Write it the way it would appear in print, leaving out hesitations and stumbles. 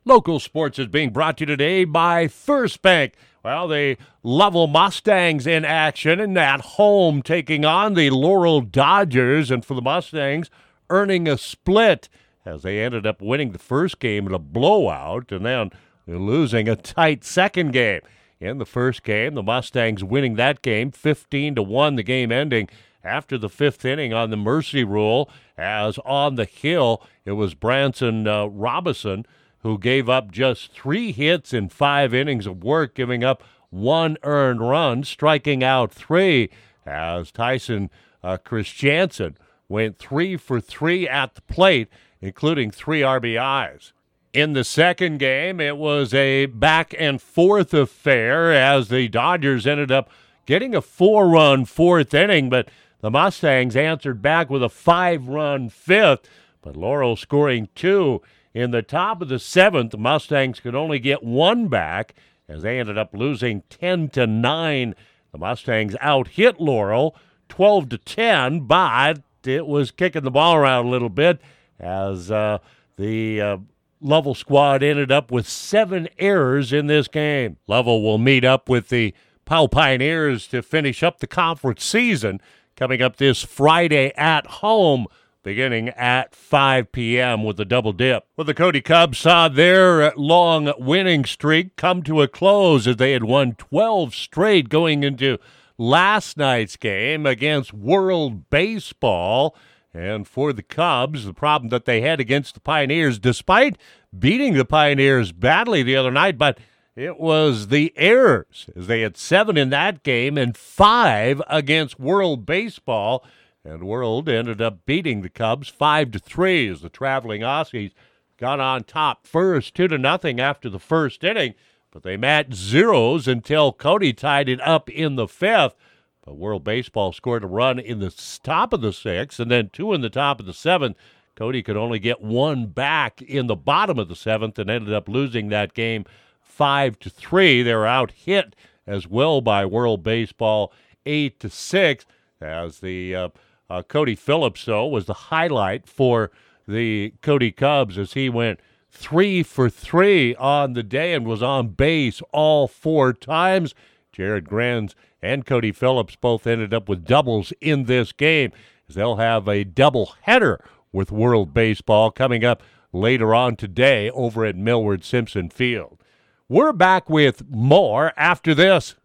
Local sports is being brought to you today by First Bank. Well, the Lovell Mustangs in action and at home taking on the Laurel Dodgers. And for the Mustangs, earning a split as they ended up winning the first game in a blowout and then losing a tight second game. In the first game, the Mustangs winning that game 15-1, the game ending after the fifth inning on the mercy rule, as on the hill, it was Branson Robinson who gave up just 3 hits in 5 innings of work, giving up 1 earned run, striking out 3, as Tyson Christiansen went 3 for 3 at the plate, including 3 RBIs. In the second game, it was a back-and-forth affair as the Dodgers ended up getting a 4-run fourth inning, but the Mustangs answered back with a 5-run fifth, but Laurel scoring 2. In the top of the 7th, the Mustangs could only get 1 back as they ended up losing 10-9. The Mustangs out-hit Laurel 12-10, but it was kicking the ball around a little bit as the Lovell squad ended up with 7 errors in this game. Lovell will meet up with the Powell Pioneers to finish up the conference season coming up this Friday at home, beginning at 5 p.m. with a double dip. Well, the Cody Cubs saw their long winning streak come to a close as they had won 12 straight going into last night's game against World Baseball. And for the Cubs, the problem that they had against the Pioneers, despite beating the Pioneers badly the other night, but it was the errors, as they had 7 in that game and 5 against World Baseball. And World ended up beating the Cubs 5-3 as the traveling Aussies got on top first, 2-0 after the first inning. But they matched zeros until Cody tied it up in the 5th. But World Baseball scored a run in the top of the 6th and then 2 in the top of the 7th. Cody could only get 1 back in the bottom of the 7th and ended up losing that game 5-3. They were out hit as well by World Baseball 8-6 as the Cody Phillips, though, was the highlight for the Cody Cubs as he went 3 for 3 on the day and was on base all 4 times. Jared Granz and Cody Phillips both ended up with doubles in this game as they'll have a doubleheader with World Baseball coming up later on today over at Millward Simpson Field. We're back with more after this.